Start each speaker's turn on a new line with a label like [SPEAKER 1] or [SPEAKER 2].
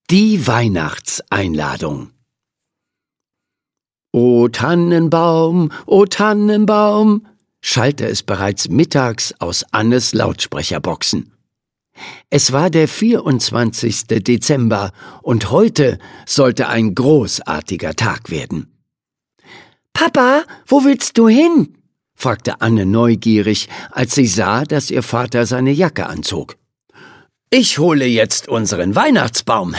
[SPEAKER 1] Die Weihnachtseinladung. O Tannenbaum, schallte es bereits mittags aus Annes Lautsprecherboxen. Es war der 24. Dezember und heute sollte ein großartiger Tag werden. »Papa, wo willst du hin?« fragte Anne neugierig, als sie sah, dass ihr Vater seine Jacke anzog. »Ich hole jetzt unseren Weihnachtsbaum